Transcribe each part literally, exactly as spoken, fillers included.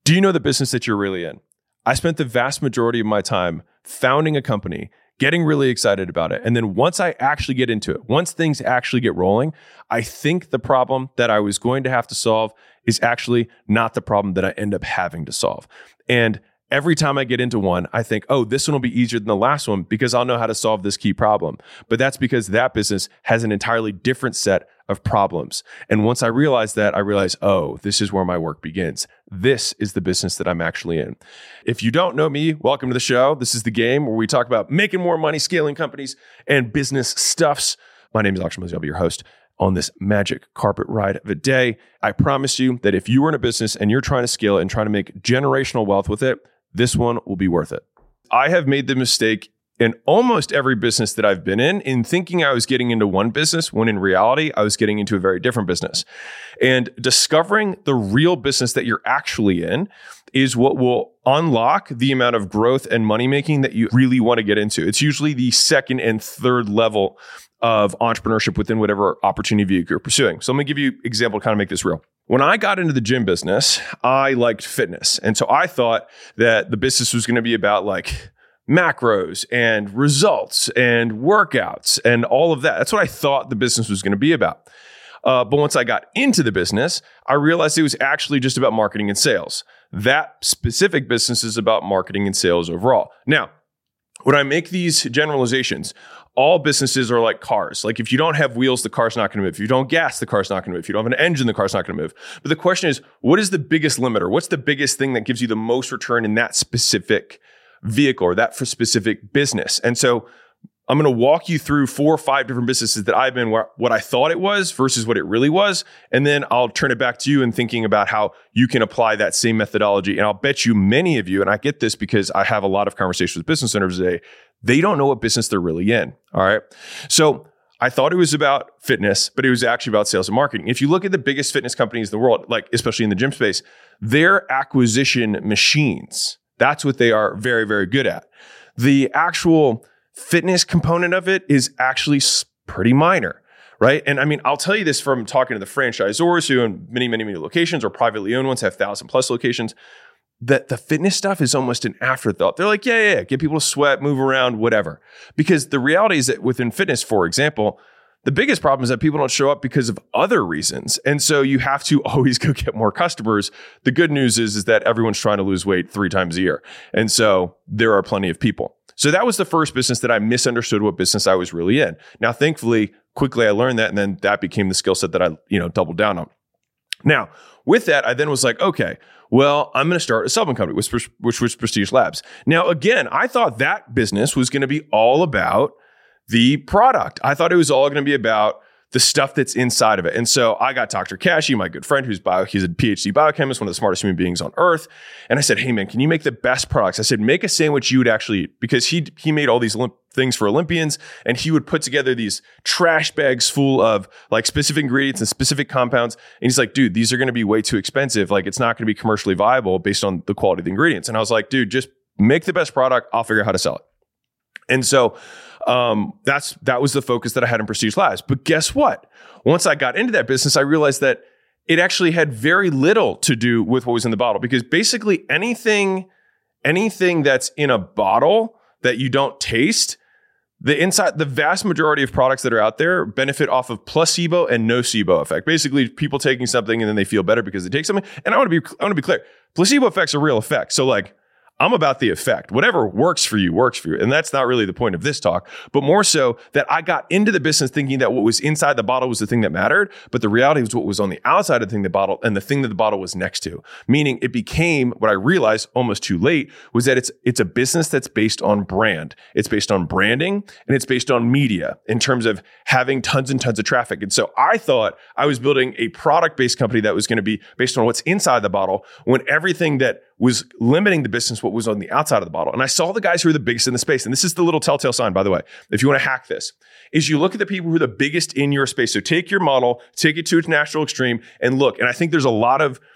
Do you know the business that you're really in? I spent the vast majority of my time founding a company, getting really excited about it. And then once I actually get into it, once things actually get rolling, I think the problem that I was going to have to solve is actually not the problem that I end up having to solve. And every time I get into one, I think, oh, this one will be easier than the last one because I'll know how to solve this key problem. But that's because that business has an entirely different set of problems. And once I realize that, I realize, oh, this is where my work begins. This is the business that I'm actually in. If you don't know me, welcome to the show. This is the game where we talk about making more money, scaling companies, and business stuffs. My name is Akshay Mosey. I'll be your host on this magic carpet ride of a day. I promise you that if you are in a business and you're trying to scale it and trying to make generational wealth with it, this one will be worth it. I have made the mistake in almost every business that I've been in, in thinking I was getting into one business, when in reality, I was getting into a very different business. And discovering the real business that you're actually in is what will unlock the amount of growth and money making that you really want to get into. It's usually the second and third level of entrepreneurship within whatever opportunity vehicle you're pursuing. So let me give you an example to kind of make this real. When I got into the gym business, I liked fitness. And so I thought that the business was going to be about like macros and results and workouts and all of that. That's what I thought the business was going to be about. Uh, but once I got into the business, I realized it was actually just about marketing and sales. That specific business is about marketing and sales overall. Now, when I make these generalizations, all businesses are like cars. Like if you don't have wheels, the car's not going to move. If you don't gas, the car's not going to move. If you don't have an engine, the car's not going to move. But the question is, what is the biggest limiter? What's the biggest thing that gives you the most return in that specific vehicle or that for specific business? And so I'm going to walk you through four or five different businesses that I've been, where, what I thought it was versus what it really was. And then I'll turn it back to you and thinking about how you can apply that same methodology. And I'll bet you many of you, and I get this because I have a lot of conversations with business owners today, they don't know what business they're really in. All right. So I thought it was about fitness, but it was actually about sales and marketing. If you look at the biggest fitness companies in the world, like especially in the gym space, they're acquisition machines. That's what they are very, very good at. The actual fitness component of it is actually pretty minor, right? And I mean, I'll tell you this from talking to the franchisors who own many, many, many locations or privately owned ones have thousand plus locations, that the fitness stuff is almost an afterthought. They're like, yeah, yeah, yeah, get people to sweat, move around, whatever. Because the reality is that within fitness, for example, the biggest problem is that people don't show up because of other reasons. And so you have to always go get more customers. The good news is, is that everyone's trying to lose weight three times a year. And so there are plenty of people. So that was the first business that I misunderstood what business I was really in. Now, thankfully, quickly I learned that, and then that became the skill set that I, you know, doubled down on. Now, with that, I then was like, okay, well, I'm going to start a supplement company, which, which was Prestige Labs. Now, again, I thought that business was going to be all about the product. I thought it was all going to be about the stuff that's inside of it. And so I got Doctor Kashi, my good friend, who's bio, he's a PhD biochemist, one of the smartest human beings on earth. And I said, hey man, can you make the best products? I said, make a sandwich you would actually eat, because he, he made all these Olymp- things for Olympians, and he would put together these trash bags full of like specific ingredients and specific compounds. And he's like, dude, these are going to be way too expensive. Like it's not going to be commercially viable based on the quality of the ingredients. And I was like, dude, just make the best product. I'll figure out how to sell it. And so um, that's that was the focus that I had in Prestige Labs. But guess what? Once I got into that business, I realized that it actually had very little to do with what was in the bottle, because basically anything, anything that's in a bottle that you don't taste, the inside, the vast majority of products that are out there benefit off of placebo and nocebo effect. Basically, people taking something and then they feel better because they take something. And I want to be, I want to be clear. Placebo effect's a real effect. So like, I'm about the effect. Whatever works for you, works for you. And that's not really the point of this talk, but more so that I got into the business thinking that what was inside the bottle was the thing that mattered. But the reality was what was on the outside of the thing, the bottle, and the thing that the bottle was next to. Meaning it became, what I realized almost too late, was that it's, it's a business that's based on brand. It's based on branding, and it's based on media in terms of having tons and tons of traffic. And so I thought I was building a product-based company that was going to be based on what's inside the bottle, when everything that was limiting the business what was on the outside of the bottle. And I saw the guys who are the biggest in the space. And this is the little telltale sign, by the way, if you want to hack this, is you look at the people who are the biggest in your space. So take your model, take it to its natural extreme and look. And I think there's a lot of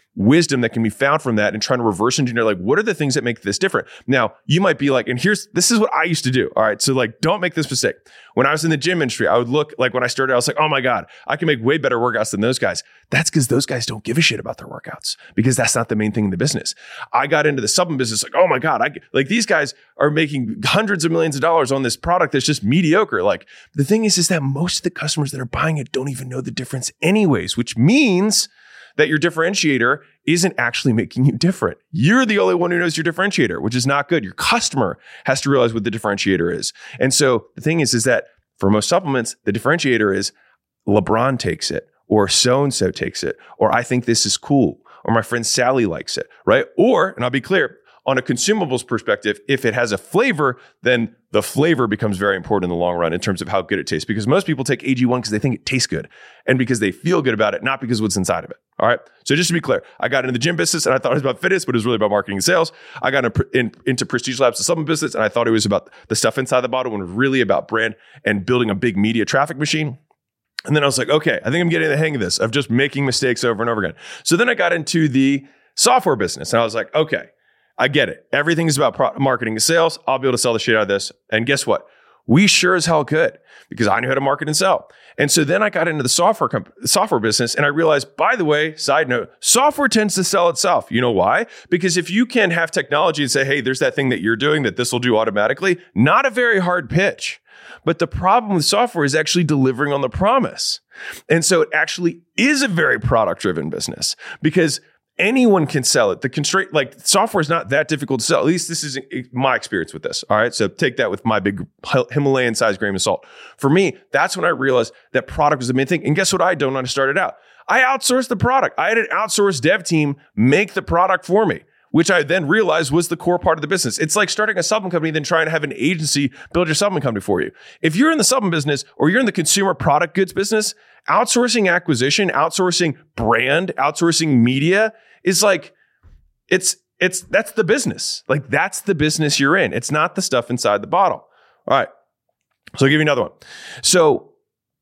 wisdom that can be found from that and trying to reverse engineer, like, what are the things that make this different? Now, you might be like, and here's, this is what I used to do. All right. So like, don't make this mistake. When I was in the gym industry, I would look like when I started, I was like, oh my God, I can make way better workouts than those guys. That's because those guys don't give a shit about their workouts because that's not the main thing in the business. I got into the supplement business like, oh my God, I like these guys are making hundreds of millions of dollars on this product that's just mediocre. Like the thing is, is that most of the customers that are buying it don't even know the difference anyways, which means that your differentiator isn't actually making you different. You're the only one who knows your differentiator, which is not good. Your customer has to realize what the differentiator is. And so the thing is, is that for most supplements, the differentiator is LeBron takes it, or so-and-so takes it, or I think this is cool, or my friend Sally likes it, right? Or, and I'll be clear, on a consumables perspective, if it has a flavor, then the flavor becomes very important in the long run in terms of how good it tastes. Because most people take A G one because they think it tastes good and because they feel good about it, not because of what's inside of it. All right. So just to be clear, I got into the gym business and I thought it was about fitness, but it was really about marketing and sales. I got in, in, into Prestige Labs, the supplement business, and I thought it was about the stuff inside the bottle and really about brand and building a big media traffic machine. And then I was like, okay, I think I'm getting the hang of this, of just making mistakes over and over again. So then I got into the software business and I was like, okay, I get it. Everything is about pro- marketing and sales. I'll be able to sell the shit out of this. And guess what? We sure as hell could because I knew how to market and sell. And so then I got into the software comp- software business and I realized, by the way, side note, software tends to sell itself. You know why? Because if you can have technology and say, hey, there's that thing that you're doing that this will do automatically, not a very hard pitch. But the problem with software is actually delivering on the promise. And so it actually is a very product-driven business because anyone can sell it. The constraint, like software is not that difficult to sell. At least this is my experience with this. All right. So take that with my big Himalayan sized grain of salt. For me, that's when I realized that product was the main thing. And guess what I done when I started out? I outsourced the product. I had an outsourced dev team make the product for me, which I then realized was the core part of the business. It's like starting a supplement company, then trying to have an agency build your supplement company for you. If you're in the supplement business or you're in the consumer product goods business, outsourcing acquisition, outsourcing brand, outsourcing media is like, it's, it's, that's the business. Like that's the business you're in. It's not the stuff inside the bottle. All right. So I'll give you another one. So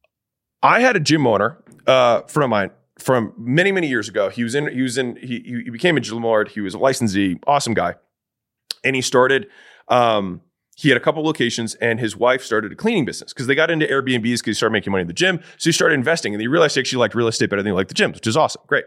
I had a gym owner, uh, friend of mine from many, many years ago. He was in, he was in, he, he became a gym lord. He was a licensee, awesome guy. And he started, um, he had a couple locations and his wife started a cleaning business because they got into Airbnbs because he started making money in the gym. So he started investing and he realized he actually liked real estate better than he liked the gyms, which is awesome. Great.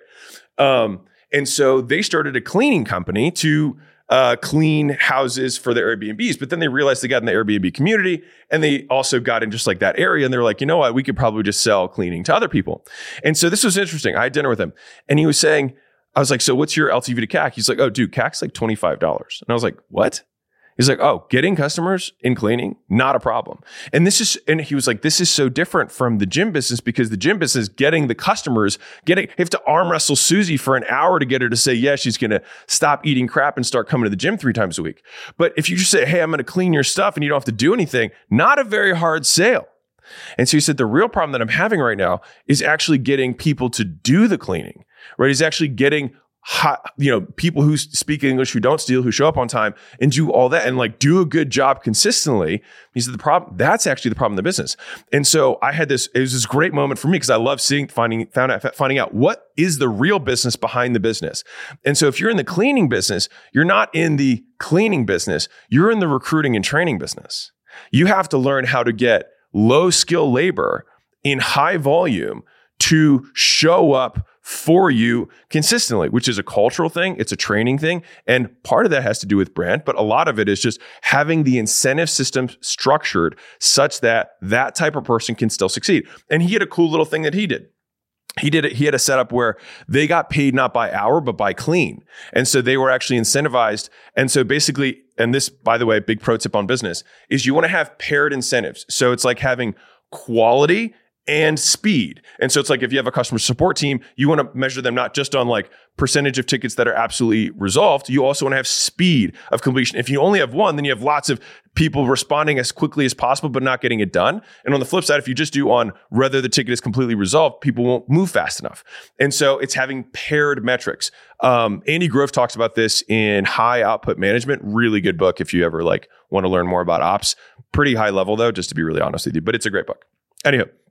Um, And so they started a cleaning company to uh, clean houses for their Airbnbs. But then they realized they got in the Airbnb community and they also got in just like that area. And they're like, you know what? We could probably just sell cleaning to other people. And so this was interesting. I had dinner with him and he was saying, I was like, so what's your L T V to C A C? He's like, oh, dude, C A C's like twenty-five dollars. And I was like, what? He's like, oh, getting customers in cleaning, not a problem. And this is, and he was like, this is so different from the gym business because the gym business, getting the customers, getting, you have to arm wrestle Susie for an hour to get her to say, yeah, she's going to stop eating crap and start coming to the gym three times a week. But if you just say, hey, I'm going to clean your stuff and you don't have to do anything, not a very hard sale. And so he said, the real problem that I'm having right now is actually getting people to do the cleaning, right? He's actually getting hot, you know, people who speak English, who don't steal, who show up on time and do all that and like do a good job consistently. He said the problem, that's actually the problem in the business. And so I had this, it was this great moment for me because I love seeing, finding, found out, finding out what is the real business behind the business. And so if you're in the cleaning business, you're not in the cleaning business, you're in the recruiting and training business. You have to learn how to get low skill labor in high volume to show up for you consistently, which is a cultural thing. It's a training thing. And part of that has to do with brand, but a lot of it is just having the incentive system structured such that that type of person can still succeed. And he had a cool little thing that he did. He did it. He had a setup where they got paid not by hour, but by clean. And so they were actually incentivized. And so basically, and this, by the way, big pro tip on business is you want to have paired incentives. So it's like having quality and speed. And so it's like if you have a customer support team, you want to measure them not just on like percentage of tickets that are absolutely resolved. You also want to have speed of completion. If you only have one, then you have lots of people responding as quickly as possible, but not getting it done. And on the flip side, if you just do on whether the ticket is completely resolved, people won't move fast enough. And so it's having paired metrics. Um, Andy Grove talks about this in High Output Management. Really good book if you ever like want to learn more about ops. Pretty high level though, just to be really honest with you, but it's a great book. Anyhow.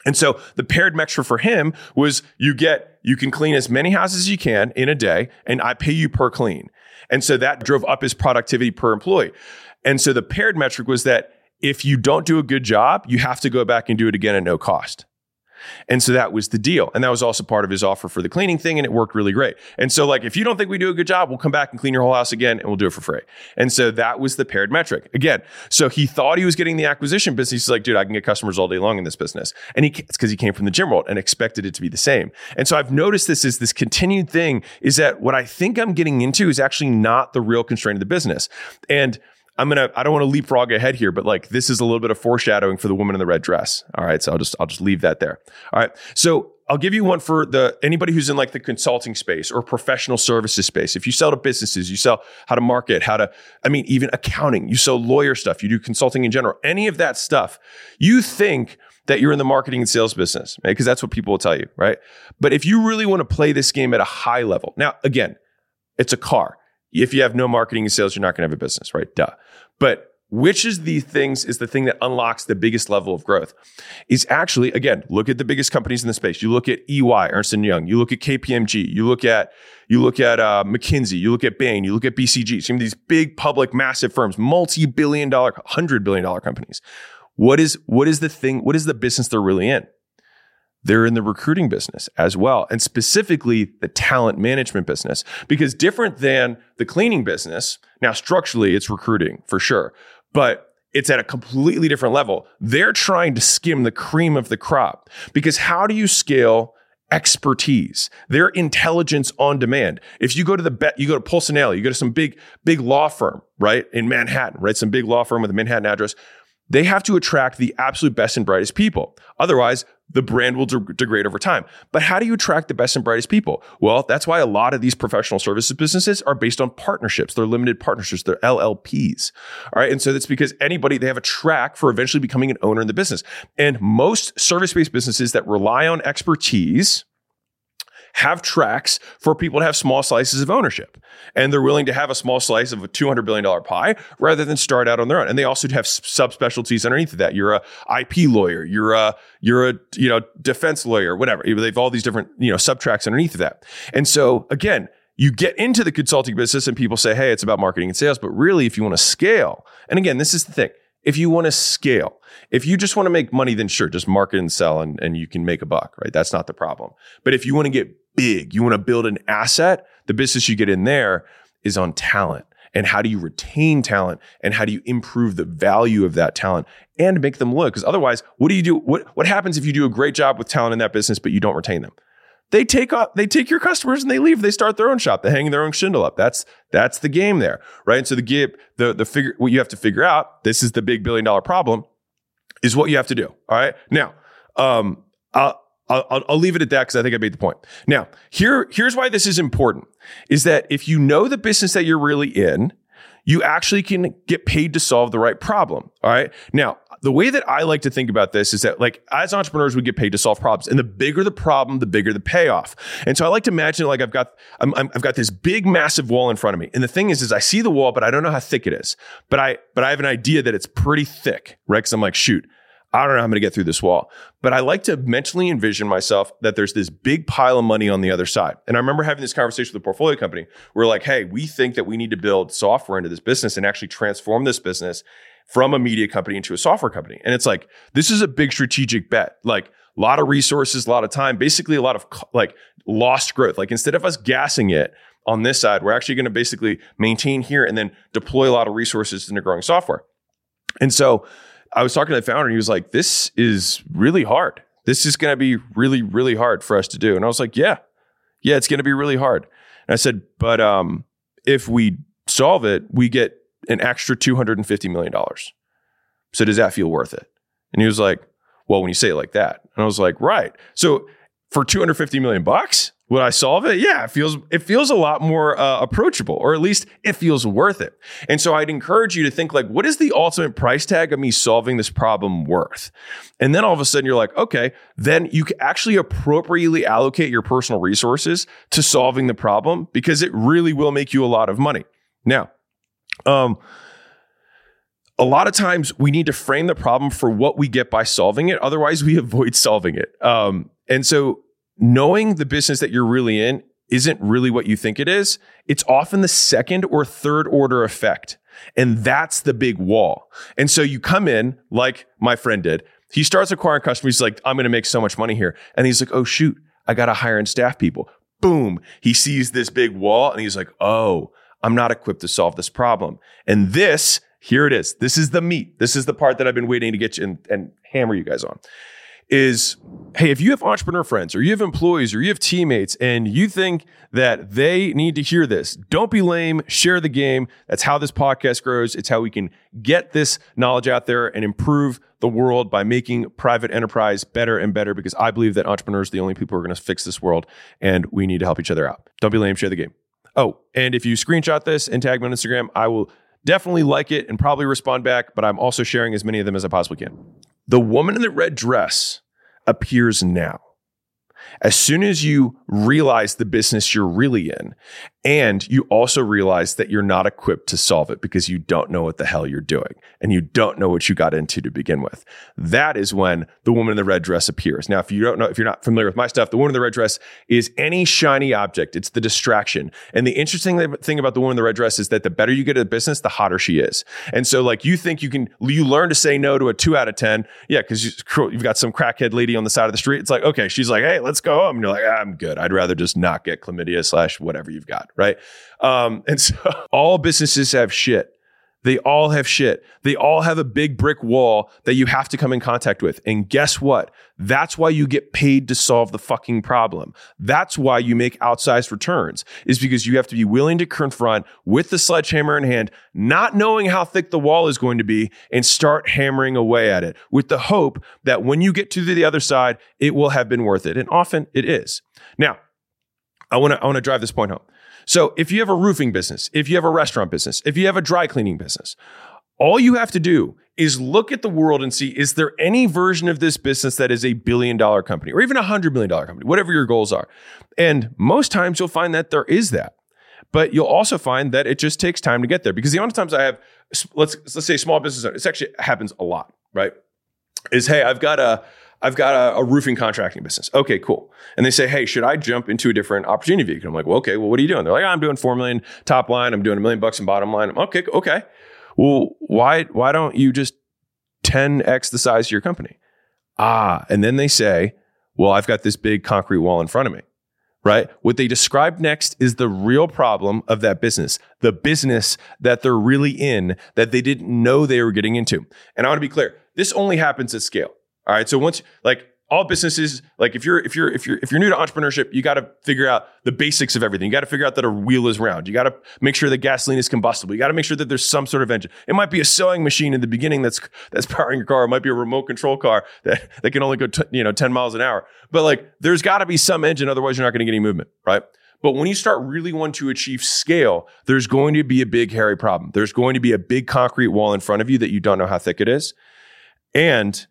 And so the paired metric for him was you get, you can clean as many houses as you can in a day, and I pay you per clean. And so that drove up his productivity per employee. And so the paired metric was that if you don't do a good job, you have to go back and do it again at no cost. And so that was the deal. And that was also part of his offer for the cleaning thing. And it worked really great. And so like, if you don't think we do a good job, we'll come back and clean your whole house again and we'll do it for free. And so that was the paired metric. Again, so he thought he was getting the acquisition business. He's like, dude, I can get customers all day long in this business. And he, it's because he came from the gym world and expected it to be the same. And so I've noticed this is this continued thing is that what I think I'm getting into is actually not the real constraint of the business. And I'm going to, I don't want to leapfrog ahead here, but like this is a little bit of foreshadowing for the woman in the red dress. All right. So I'll just, I'll just leave that there. All right. So I'll give you one for the, anybody who's in like the consulting space or professional services space. If you sell to businesses, you sell how to market, how to, I mean, even accounting, you sell lawyer stuff, you do consulting in general, any of that stuff, you think that you're in the marketing and sales business, right? Because that's what people will tell you, right? But if you really want to play this game at a high level, now, again, it's a car. If you have no marketing and sales, you're not going to have a business, right? Duh. But which is the things is the thing that unlocks the biggest level of growth is actually, again, look at the biggest companies in the space. You look at E Y, Ernst and Young, you look at K P M G, you look at, you look at uh, McKinsey, you look at Bain, you look at B C G, some of these big public, massive firms, multi-billion dollar, hundred billion dollar companies. What is, what is the thing, what is the business they're really in? They're in the recruiting business as well. And specifically the talent management business, because different than the cleaning business, now structurally it's recruiting for sure, but it's at a completely different level. They're trying to skim the cream of the crop because how do you scale expertise? Their intelligence on demand. If you go to the bet, you go to Pulcinelli, you go to some big, big law firm, right? In Manhattan, right? Some big law firm with a Manhattan address. They have to attract the absolute best and brightest people. Otherwise, the brand will de- degrade over time. But how do you attract the best and brightest people? Well, that's why a lot of these professional services businesses are based on partnerships. They're limited partnerships. They're L L Ps. All right. And so that's because anybody, they have a track for eventually becoming an owner in the business. And most service-based businesses that rely on expertise have tracks for people to have small slices of ownership. And they're willing to have a small slice of a two hundred billion dollars pie rather than start out on their own. And they also have subspecialties underneath of that. You're a I P lawyer, you're a, you're a, you know, defense lawyer, whatever. They have all these different, you know, subtracks underneath of that. And so again, you get into the consulting business and people say, hey, it's about marketing and sales. But really, if you want to scale, and again, this is the thing. If you want to scale, if you just want to make money, then sure, just market and sell and, and you can make a buck, right? That's not the problem. But if you want to get big, you want to build an asset, the business you get in there is on talent. And how do you retain talent? And how do you improve the value of that talent and make them look? Because otherwise, what do you do? What, what happens if you do a great job with talent in that business, but you don't retain them? They take up, they take your customers and they leave. They start their own shop. They hang their own shingle up. That's that's the game there, right? And so the game, the the figure, what you have to figure out. This is the big billion dollar problem. Is what you have to do. All right. Now, um, I'll I'll, I'll leave it at that because I think I made the point. Now, here here's why this is important: is that if you know the business that you're really in, you actually can get paid to solve the right problem. All right. Now, the way that I like to think about this is that, like, as entrepreneurs, we get paid to solve problems, and the bigger the problem, the bigger the payoff. And so I like to imagine, like, I've got, I'm, I'm, I've got this big, massive wall in front of me, and the thing is, is I see the wall, but I don't know how thick it is. But I, but I have an idea that it's pretty thick, right? Because I'm like, shoot, I don't know how I'm going to get through this wall. But I like to mentally envision myself that there's this big pile of money on the other side. And I remember having this conversation with a portfolio company. We're like, hey, we think that we need to build software into this business and actually transform this business from a media company into a software company. And it's like, this is a big strategic bet. Like, a lot of resources, a lot of time, basically a lot of like lost growth. Like, instead of us gassing it on this side, we're actually going to basically maintain here and then deploy a lot of resources into growing software. And so I was talking to the founder and he was like, this is really hard. This is going to be really, really hard for us to do. And I was like, yeah, yeah, it's going to be really hard. And I said, but um, if we solve it, we get an extra two hundred fifty million dollars. So does that feel worth it? And he was like, well, when you say it like that. And I was like, right. So for two hundred fifty million bucks, would I solve it? Yeah, it feels, it feels a lot more uh, approachable, or at least it feels worth it. And so I'd encourage you to think, like, what is the ultimate price tag of me solving this problem worth? And then all of a sudden you're like, okay, then you can actually appropriately allocate your personal resources to solving the problem, because it really will make you a lot of money. Now, Um, a lot of times we need to frame the problem for what we get by solving it. Otherwise, we avoid solving it. Um, and so knowing the business that you're really in isn't really what you think it is. It's often the second or third order effect. And that's the big wall. And so you come in like my friend did. He starts acquiring customers. He's like, I'm going to make so much money here. And he's like, oh, shoot, I got to hire and staff people. Boom. He sees this big wall and he's like, oh, I'm not equipped to solve this problem. And this, here it is. This is the meat. This is the part that I've been waiting to get you and, and hammer you guys on. Is, hey, if you have entrepreneur friends or you have employees or you have teammates and you think that they need to hear this, don't be lame, share the game. That's how this podcast grows. It's how we can get this knowledge out there and improve the world by making private enterprise better and better, because I believe that entrepreneurs are the only people who are going to fix this world and we need to help each other out. Don't be lame, share the game. Oh, and if you screenshot this and tag me on Instagram, I will definitely like it and probably respond back, but I'm also sharing as many of them as I possibly can. The woman in the red dress appears now. As soon as you realize the business you're really in, and you also realize that you're not equipped to solve it because you don't know what the hell you're doing and you don't know what you got into to begin with. That is when the woman in the red dress appears. Now, if you don't know, if you're not familiar with my stuff, the woman in the red dress is any shiny object. It's the distraction. And the interesting thing about the woman in the red dress is that the better you get at the business, the hotter she is. And so like you think you can, you learn to say no to a two out of ten. Yeah. Cause you, you've got some crackhead lady on the side of the street. It's like, okay, she's like, hey, let's go home. And you're like, ah, I'm good. I'd rather just not get chlamydia slash whatever you've got. Right. Um, and so all businesses have shit. They all have shit. They all have a big brick wall that you have to come in contact with. And guess what? That's why you get paid to solve the fucking problem. That's why you make outsized returns, is because you have to be willing to confront with the sledgehammer in hand, not knowing how thick the wall is going to be, and start hammering away at it with the hope that when you get to the other side, it will have been worth it. And often it is. Now, I want to I want to drive this point home. So if you have a roofing business, if you have a restaurant business, if you have a dry cleaning business, all you have to do is look at the world and see, is there any version of this business that is a billion dollar company or even a hundred million dollar company, whatever your goals are. And most times you'll find that there is that, but you'll also find that it just takes time to get there, because the amount of times I have, let's, let's say small business owners, it actually happens a lot, right? Is, hey, I've got a, I've got a, a roofing contracting business. Okay, cool. And they say, hey, should I jump into a different opportunity vehicle? I'm like, well, okay, well, what are you doing? They're like, oh, I'm doing four million top line. I'm doing a million bucks in bottom line. I'm okay, okay. Well, why, why don't you just ten X the size of your company? Ah, and then they say, well, I've got this big concrete wall in front of me, right? What they describe next is the real problem of that business, the business that they're really in, that they didn't know they were getting into. And I want to be clear, this only happens at scale. All right. So once, like all businesses, like if you're, if you're, if you're, if you're new to entrepreneurship, you got to figure out the basics of everything. You got to figure out that a wheel is round. You got to make sure that gasoline is combustible. You got to make sure that there's some sort of engine. It might be a sewing machine in the beginning that's, that's powering your car. It might be a remote control car that, that can only go, t- you know, ten miles an hour. But like, there's got to be some engine. Otherwise you're not going to get any movement. Right. But when you start really wanting to achieve scale, there's going to be a big, hairy problem. There's going to be a big concrete wall in front of you that you don't know how thick it is. And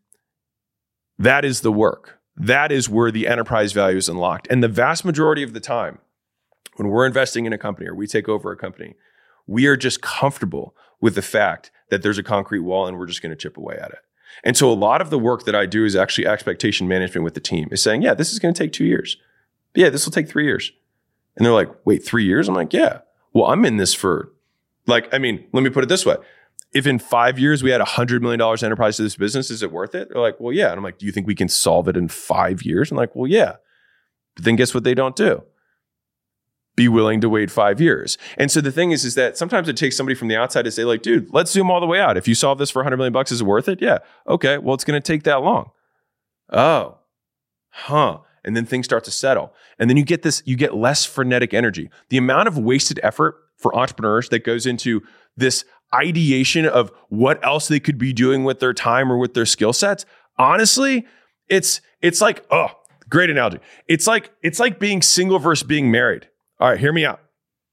that is the work. That is where the enterprise value is unlocked. And the vast majority of the time, when we're investing in a company or we take over a company, we are just comfortable with the fact that there's a concrete wall and we're just going to chip away at it. And so a lot of the work that I do is actually expectation management with the team, is saying, yeah, this is going to take two years. Yeah, this will take three years. And they're like, wait, three years? I'm like, yeah. Well, I'm in this for, like, I mean, let me put it this way. If in five years we had one hundred million dollars enterprise to this business, is it worth it? They're like, well, yeah. And I'm like, do you think we can solve it in five years? I'm like, well, yeah. But then guess what they don't do? Be willing to wait five years. And so the thing is, is that sometimes it takes somebody from the outside to say like, dude, let's zoom all the way out. If you solve this for one hundred million bucks, is it worth it? Yeah. Okay. Well, it's going to take that long. Oh, huh. And then things start to settle. And then you get this, you get less frenetic energy. The amount of wasted effort for entrepreneurs that goes into this ideation of what else they could be doing with their time or with their skill sets, honestly, it's it's like, oh, great analogy. It's like it's like being single versus being married. All right, hear me out.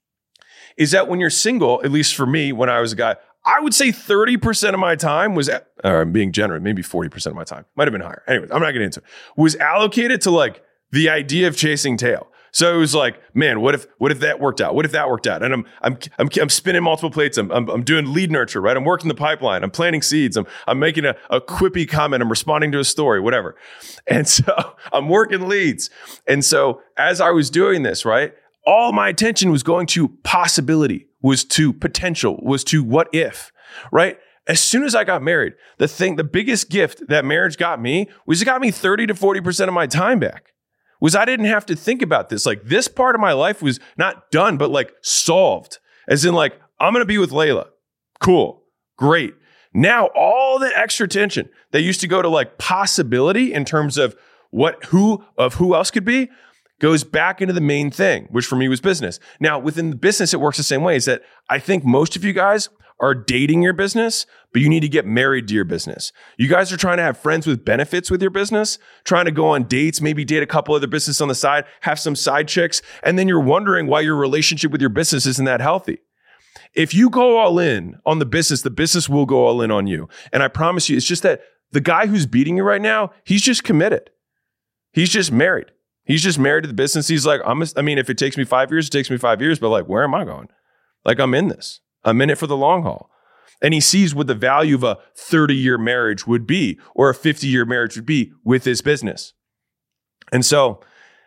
Is that when you're single, at least for me, when I was a guy, I would say thirty percent of my time was, or I'm being generous, maybe forty percent of my time, might have been higher. Anyways, I'm not getting into it, was allocated to like the idea of chasing tail, So it was like, man, what if what if that worked out? What if that worked out? And I'm I'm I'm, I'm spinning multiple plates. I'm, I'm I'm doing lead nurture, right? I'm working the pipeline. I'm planting seeds. I'm I'm making a, a quippy comment. I'm responding to a story, whatever. And so I'm working leads. And so as I was doing this, right, all my attention was going to possibility, was to potential, was to what if, right? As soon as I got married, the thing, the biggest gift that marriage got me was it got me thirty to forty percent of my time back. Was I didn't have to think about this. Like this part of my life was not done, but like solved. As in like, I'm going to be with Layla. Cool. Great. Now all the extra tension that used to go to like possibility in terms of what, who, of who else could be goes back into the main thing, which for me was business. Now within the business, it works the same way. Is that I think most of you guys are dating your business, but you need to get married to your business. You guys are trying to have friends with benefits with your business, trying to go on dates, maybe date a couple other businesses on the side, have some side chicks, and then you're wondering why your relationship with your business isn't that healthy. If you go all in on the business, the business will go all in on you. And I promise you, it's just that the guy who's beating you right now, he's just committed. He's just married. He's just married to the business. He's like, I'm a, I mean, if it takes me five years, it takes me five years, but like, where am I going? Like, I'm in this. I'm in it for the long haul. And he sees what the value of a thirty-year marriage would be or a fifty-year marriage would be with his business. And so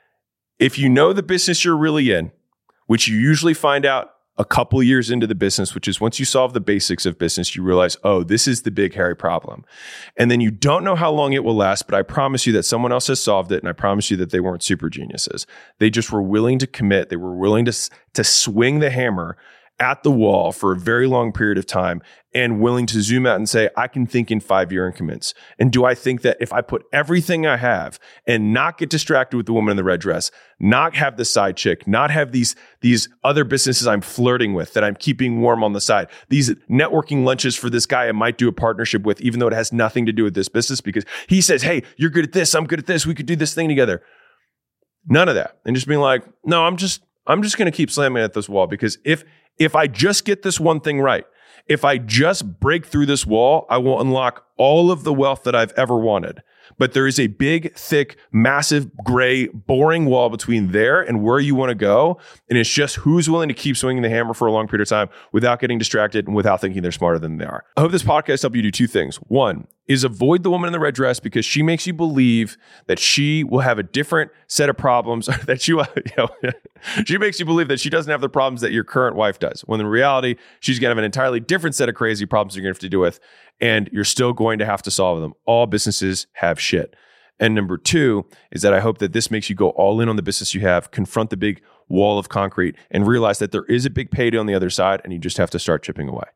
if you know the business you're really in, which you usually find out a couple of years into the business, which is once you solve the basics of business, you realize, oh, this is the big hairy problem. And then you don't know how long it will last, but I promise you that someone else has solved it. And I promise you that they weren't super geniuses. They just were willing to commit. They were willing to, to swing the hammer at the wall for a very long period of time and willing to zoom out and say, I can think in five-year increments. And do I think that if I put everything I have and not get distracted with the woman in the red dress, not have the side chick, not have these, these other businesses I'm flirting with that I'm keeping warm on the side, these networking lunches for this guy I might do a partnership with, even though it has nothing to do with this business because he says, hey, you're good at this, I'm good at this, we could do this thing together. None of that. And just being like, no, I'm just, I'm just going to keep slamming at this wall because if, If I just get this one thing right, if I just break through this wall, I will unlock all of the wealth that I've ever wanted. But there is a big, thick, massive, gray, boring wall between there and where you want to go. And it's just who's willing to keep swinging the hammer for a long period of time without getting distracted and without thinking they're smarter than they are. I hope this podcast helped you do two things. One is avoid the woman in the red dress because she makes you believe that she will have a different set of problems, that she, you know, she makes you believe that she doesn't have the problems that your current wife does. When in reality, she's going to have an entirely different set of crazy problems you're going to have to deal with. And you're still going to have to solve them. All businesses have shit. And number two is that I hope that this makes you go all in on the business you have, confront the big wall of concrete, and realize that there is a big payday on the other side, and you just have to start chipping away.